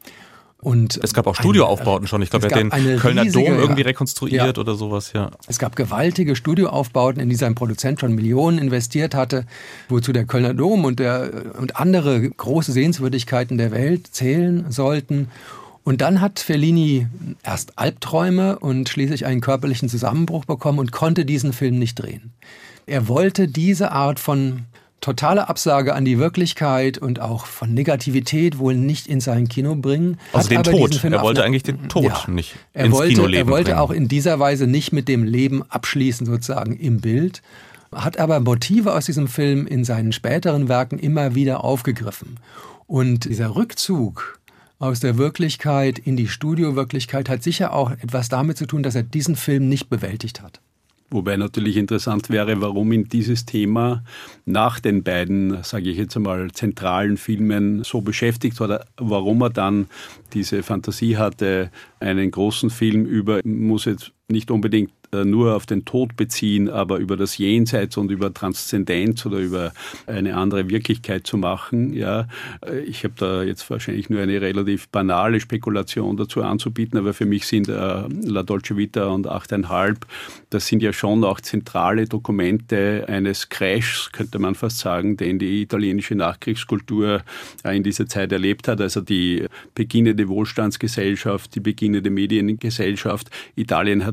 Und es gab auch Studioaufbauten schon. Ich glaube, er hat den Kölner riesige, Dom irgendwie rekonstruiert ja. oder sowas. Ja. Es gab gewaltige Studioaufbauten, in die sein Produzent schon Millionen investiert hatte, wozu der Kölner Dom und, der, und andere große Sehenswürdigkeiten der Welt zählen sollten. Und dann hat Fellini erst Albträume und schließlich einen körperlichen Zusammenbruch bekommen und konnte diesen Film nicht drehen. Er wollte diese Art von totale Absage an die Wirklichkeit und auch von Negativität wohl nicht in sein Kino bringen. Also den Tod. Er wollte eigentlich den Tod ja, nicht er ins wollte, Kinoleben Er wollte bringen. auch in dieser Weise nicht mit dem Leben abschließen, sozusagen im Bild, hat aber Motive aus diesem Film in seinen späteren Werken immer wieder aufgegriffen. Und dieser Rückzug aus der Wirklichkeit in die Studiowirklichkeit hat sicher auch etwas damit zu tun, dass er diesen Film nicht bewältigt hat. Wobei natürlich interessant wäre, warum ihn dieses Thema nach den beiden, sage ich jetzt einmal, zentralen Filmen so beschäftigt oder warum er dann diese Fantasie hatte, einen großen Film über, muss jetzt nicht unbedingt nur auf den Tod beziehen, aber über das Jenseits und über Transzendenz oder über eine andere Wirklichkeit zu machen. Ja, ich habe da jetzt wahrscheinlich nur eine relativ banale Spekulation dazu anzubieten, aber für mich sind äh, La Dolce Vita und achteinhalb, das sind ja schon auch zentrale Dokumente eines Crashs, könnte man fast sagen, den die italienische Nachkriegskultur äh, in dieser Zeit erlebt hat. Also die beginnende Wohlstandsgesellschaft, die beginnende Mediengesellschaft. Italien hat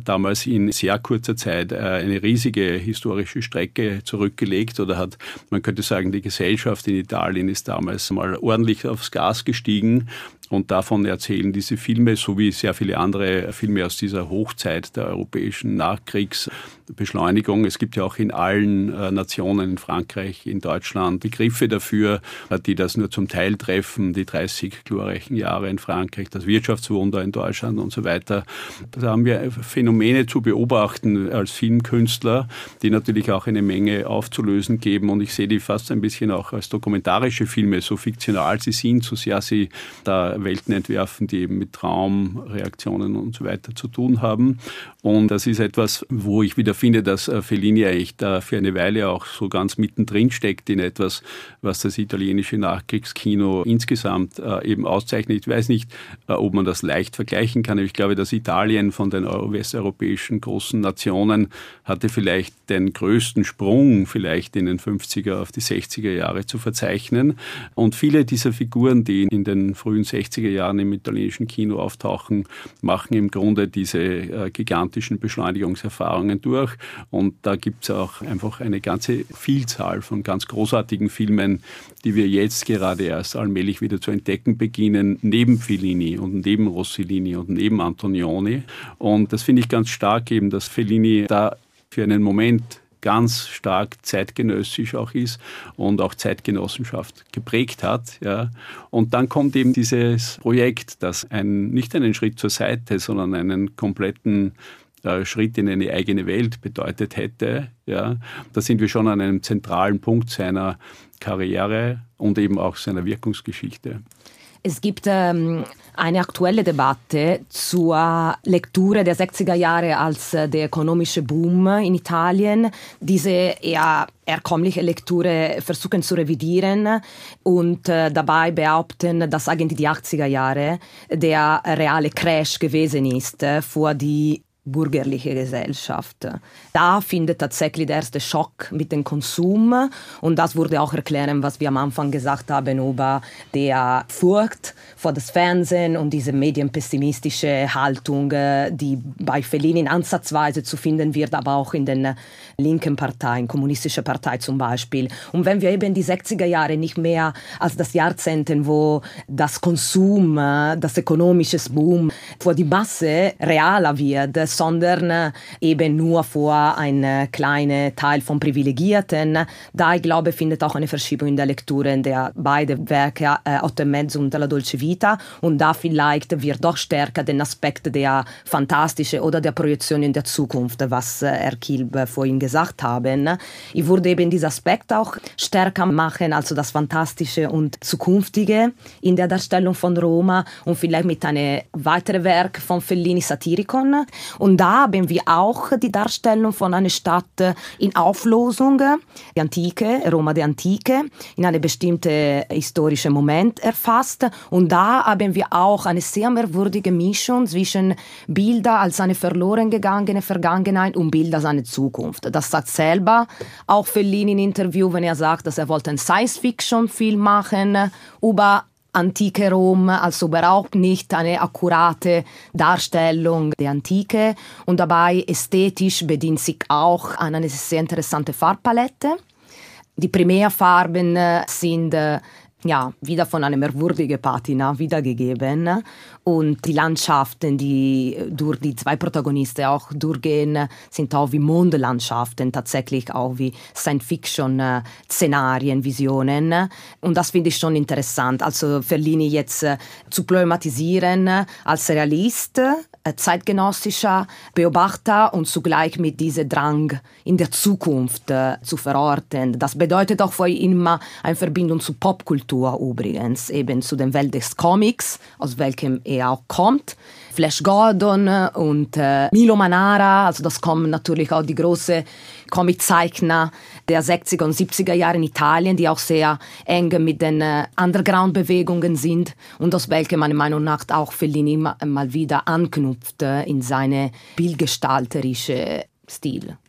damals in sehr kurzer Zeit eine riesige historische Strecke zurückgelegt oder hat, man könnte sagen, die Gesellschaft in Italien ist damals mal ordentlich aufs Gas gestiegen. Und davon erzählen diese Filme, so wie sehr viele andere Filme aus dieser Hochzeit der europäischen Nachkriegsbeschleunigung. Es gibt ja auch in allen äh, Nationen, in Frankreich, in Deutschland, Begriffe dafür, die das nur zum Teil treffen. Die dreißig glorreichen Jahre in Frankreich, das Wirtschaftswunder in Deutschland und so weiter. Da haben wir Phänomene zu beobachten als Filmkünstler, die natürlich auch eine Menge aufzulösen geben. Und ich sehe die fast ein bisschen auch als dokumentarische Filme, so fiktional sie sind, so sehr sie da Welten entwerfen, die eben mit Traumreaktionen und so weiter zu tun haben. Und das ist etwas, wo ich wieder finde, dass Fellini eigentlich da für eine Weile auch so ganz mittendrin steckt in etwas, was das italienische Nachkriegskino insgesamt eben auszeichnet. Ich weiß nicht, ob man das leicht vergleichen kann. Ich glaube, dass Italien von den westeuropäischen großen Nationen hatte vielleicht den größten Sprung vielleicht in den fünfziger auf die sechziger Jahre zu verzeichnen. Und viele dieser Figuren, die in den frühen sechziger Jahren im italienischen Kino auftauchen, machen im Grunde diese äh, gigantischen Beschleunigungserfahrungen durch. Und da gibt es auch einfach eine ganze Vielzahl von ganz großartigen Filmen, die wir jetzt gerade erst allmählich wieder zu entdecken beginnen, neben Fellini und neben Rossellini und neben Antonioni. Und das finde ich ganz stark eben, dass Fellini da für einen Moment ganz stark zeitgenössisch auch ist und auch Zeitgenossenschaft geprägt hat. Ja. Und dann kommt eben dieses Projekt, das ein, nicht einen Schritt zur Seite, sondern einen kompletten äh, Schritt in eine eigene Welt bedeutet hätte. Ja. Da sind wir schon an einem zentralen Punkt seiner Karriere und eben auch seiner Wirkungsgeschichte. Es gibt ähm, eine aktuelle Debatte zur Lektüre der sechziger Jahre als äh, der ökonomische Boom in Italien. Diese eher herkömmliche Lektüre versuchen zu revidieren und äh, dabei behaupten, dass eigentlich die achtziger Jahre der reale Crash gewesen ist äh, für die bürgerliche Gesellschaft. Da findet tatsächlich der erste Schock mit dem Konsum und das würde auch erklären, was wir am Anfang gesagt haben über die Furcht vor das Fernsehen und diese medienpessimistische Haltung, die bei Fellini in ansatzweise zu finden wird, aber auch in den linken Parteien, kommunistische Partei zum Beispiel. Und wenn wir eben die sechziger Jahre nicht mehr als das Jahrzehnten, wo das Konsum, das ökonomische Boom für die Masse realer wird, sondern eben nur vor einen kleinen Teil von Privilegierten. Da, ich glaube, findet auch eine Verschiebung in der Lektüre der beiden Werke, äh, Otto e mezzo und La Dolce Vita. Und da vielleicht wird doch stärker den Aspekt der Fantastische oder der Projektion in der Zukunft, was äh, Herr Kilb vorhin gesagt haben. Ich würde eben diesen Aspekt auch stärker machen, also das Fantastische und Zukünftige in der Darstellung von Roma und vielleicht mit einem weiteren Werk von Fellini, Satiricon. Und da haben wir auch die Darstellung von einer Stadt in Auflösung, die Antike, Roma der Antike, in einem bestimmten historischen Moment erfasst. Und da haben wir auch eine sehr merkwürdige Mischung zwischen Bilder als eine verloren gegangene Vergangenheit und Bilder als eine Zukunft. Das sagt selber auch Fellini in Interview, wenn er sagt, dass er wollte einen Science-Fiction-Film machen über Antike Rom, also überhaupt nicht eine akkurate Darstellung der Antike und dabei ästhetisch bedient sich auch an eine sehr interessante Farbpalette. Die Primärfarben sind ja, wieder von einer merkwürdigen Patina wiedergegeben und die Landschaften, die durch die zwei Protagonisten auch durchgehen, sind auch wie Mondlandschaften, tatsächlich auch wie Science-Fiction-Szenarien, Visionen und das finde ich schon interessant, also Fellini jetzt zu problematisieren als Realist, zeitgenössischer Beobachter und zugleich mit diesem Drang in der Zukunft äh, zu verorten. Das bedeutet auch für ihn immer eine Verbindung zu Popkultur übrigens, eben zu der Welt des Comics, aus welchem er auch kommt. Flash Gordon und äh, Milo Manara, also das kommen natürlich auch die großen Comiczeichner der sechziger und siebziger Jahre in Italien, die auch sehr eng mit den äh, Underground-Bewegungen sind und aus welchem meiner Meinung nach auch Fellini ma, mal wieder anknüpft äh, in seine bildgestalterische Stil.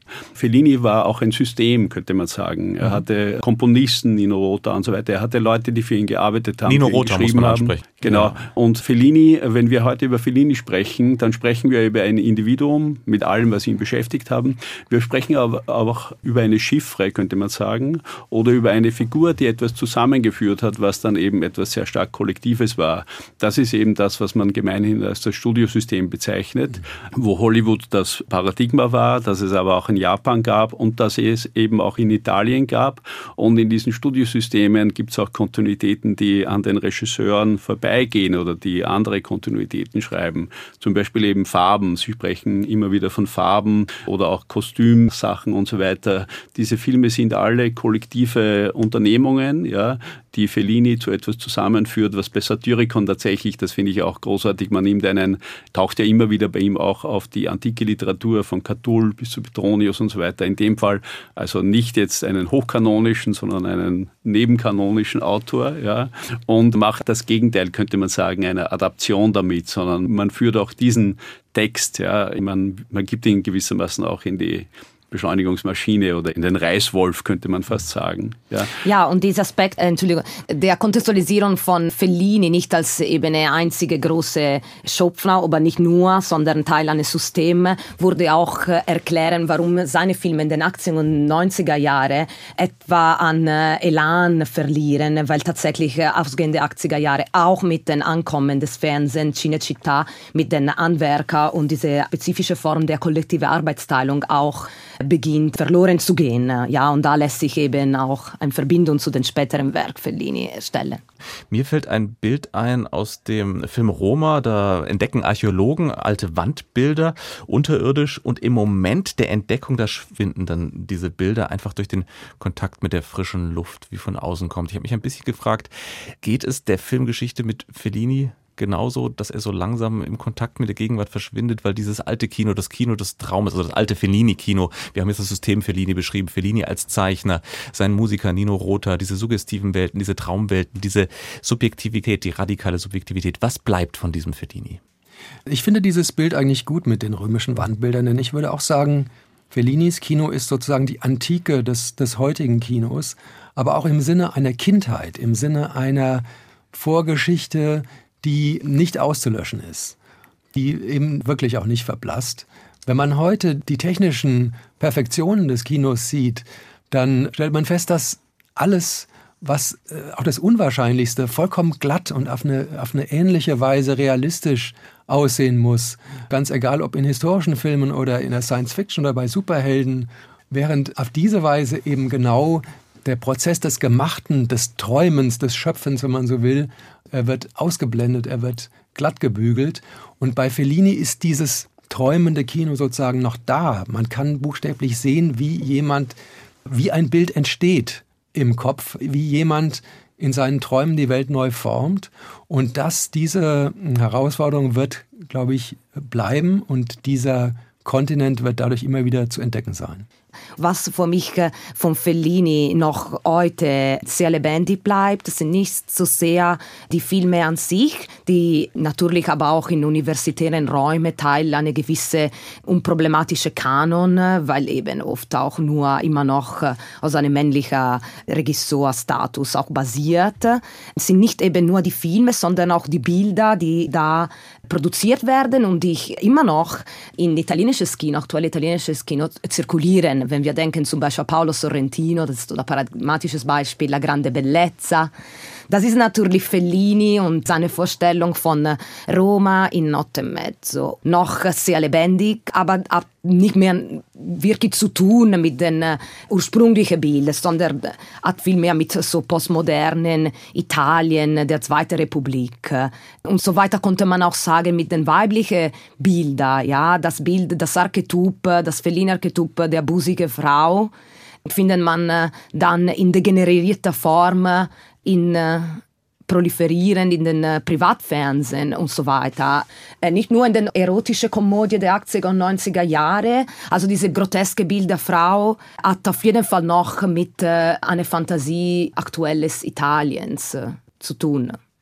Fellini war auch ein System, könnte man sagen. Er hatte Komponisten, Nino Rota und so weiter. Er hatte Leute, die für ihn gearbeitet haben, Nino für ihn Rota geschrieben muss man haben. ansprechen. Genau. Ja. Und Fellini, wenn wir heute über Fellini sprechen, dann sprechen wir über ein Individuum mit allem, was ihn beschäftigt haben. Wir sprechen aber auch über eine Chiffre, könnte man sagen, oder über eine Figur, die etwas zusammengeführt hat, was dann eben etwas sehr stark Kollektives war. Das ist eben das, was man gemeinhin als das Studiosystem bezeichnet, wo Hollywood das Paradigma war, dass es aber auch in Japan gab und dass es eben auch in Italien gab. Und in diesen Studiosystemen gibt es auch Kontinuitäten, die an den Regisseuren vorbeigehen oder die andere Kontinuitäten schreiben. Zum Beispiel eben Farben. Sie sprechen immer wieder von Farben oder auch Kostümsachen und so weiter. Diese Filme sind alle kollektive Unternehmungen, ja, die Fellini zu etwas zusammenführt, was bei Satyricon tatsächlich, das finde ich auch großartig, man nimmt einen, taucht ja immer wieder bei ihm auch auf die antike Literatur von Catull bis zu Petronius und so weiter. In dem Fall also nicht jetzt einen hochkanonischen, sondern einen nebenkanonischen Autor, ja, und macht das Gegenteil, könnte man sagen, eine Adaption damit, sondern man führt auch diesen Text, ja, man, man gibt ihn gewissermaßen auch in die Beschleunigungsmaschine oder in den Reißwolf, könnte man fast sagen. Ja, ja, und dieser Aspekt, äh, Entschuldigung, der Kontextualisierung von Fellini nicht als eben eine einzige große Schöpfer, aber nicht nur, sondern Teil eines Systems, würde auch äh, erklären, warum seine Filme in den achtziger und neunziger Jahren etwa an äh, Elan verlieren, weil tatsächlich äh, ausgehende achtziger Jahre auch mit dem Ankommen des Fernsehens, Cinecittà, mit den Handwerkern und diese spezifische Form der kollektiven Arbeitsteilung auch beginnt verloren zu gehen. Ja, und da lässt sich eben auch eine Verbindung zu den späteren Werk Fellini stellen. Mir fällt ein Bild ein aus dem Film Roma, da entdecken Archäologen alte Wandbilder unterirdisch und im Moment der Entdeckung, da schwinden dann diese Bilder einfach durch den Kontakt mit der frischen Luft, wie von außen kommt. Ich habe mich ein bisschen gefragt, geht es der Filmgeschichte mit Fellini genauso, dass er so langsam im Kontakt mit der Gegenwart verschwindet, weil dieses alte Kino, das Kino des Traumes, also das alte Fellini-Kino, wir haben jetzt das System Fellini beschrieben, Fellini als Zeichner, sein Musiker Nino Rota, diese suggestiven Welten, diese Traumwelten, diese Subjektivität, die radikale Subjektivität, was bleibt von diesem Fellini? Ich finde dieses Bild eigentlich gut mit den römischen Wandbildern, denn ich würde auch sagen, Fellinis Kino ist sozusagen die Antike des, des heutigen Kinos, aber auch im Sinne einer Kindheit, im Sinne einer Vorgeschichte, die nicht auszulöschen ist, die eben wirklich auch nicht verblasst. Wenn man heute die technischen Perfektionen des Kinos sieht, dann stellt man fest, dass alles, was äh, auch das Unwahrscheinlichste, vollkommen glatt und auf eine, auf eine ähnliche Weise realistisch aussehen muss. Ganz egal, ob in historischen Filmen oder in der Science-Fiction oder bei Superhelden, während auf diese Weise eben genau der Prozess des Gemachten, des Träumens, des Schöpfens, wenn man so will, er wird ausgeblendet, er wird glatt gebügelt. Und bei Fellini ist dieses träumende Kino sozusagen noch da. Man kann buchstäblich sehen, wie jemand, wie ein Bild entsteht im Kopf, wie jemand in seinen Träumen die Welt neu formt. Und dass diese Herausforderung wird, glaube ich, bleiben und dieser Kontinent wird dadurch immer wieder zu entdecken sein. Was für mich von Fellini noch heute sehr lebendig bleibt, sind nicht so sehr die Filme an sich, die natürlich aber auch in universitären Räumen Teil einer gewissen unproblematischen Kanon, weil eben oft auch nur immer noch aus einem männlichen Regisseurstatus auch basiert. Es sind nicht eben nur die Filme, sondern auch die Bilder, die da produziert werden und die immer noch in italienisches Kino, aktuell italienisches Kino zirkulieren. Wenn wir denken zum Beispiel a Paolo Sorrentino, das ist ein paradigmatisches Beispiel, La Grande Bellezza. Das ist natürlich Fellini und seine Vorstellung von Roma in Notte e Mezzo. Noch sehr lebendig, aber hat nicht mehr wirklich zu tun mit den ursprünglichen Bildern, sondern hat viel mehr mit so postmodernen Italien, der Zweiten Republik. Und so weiter konnte man auch sagen mit den weiblichen Bildern, ja, das Bild, das Archetyp, das Fellini-Archetyp der busigen Frau, findet man dann in degenerierter Form in äh, proliferieren in den äh, Privatfernsehen und so weiter. Äh, nicht nur in den erotischen Komödien der achtziger und neunziger Jahre. Also diese groteske Bild der Frau hat auf jeden Fall noch mit äh, einer Fantasie aktuelles Italiens äh, zu tun.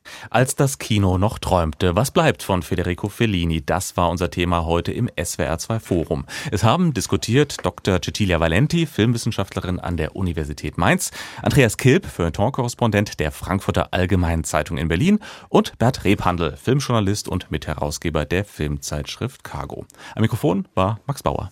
Als das Kino noch träumte, was bleibt von Federico Fellini? Das war unser Thema heute im S W R zwei Forum. Es haben diskutiert Doktor Cecilia Valenti, Filmwissenschaftlerin an der Universität Mainz, Andreas Kilb, Feuilleton-Korrespondent der Frankfurter Allgemeinen Zeitung in Berlin und Bert Rebhandl, Filmjournalist und Mitherausgeber der Filmzeitschrift Cargo. Am Mikrofon war Max Bauer.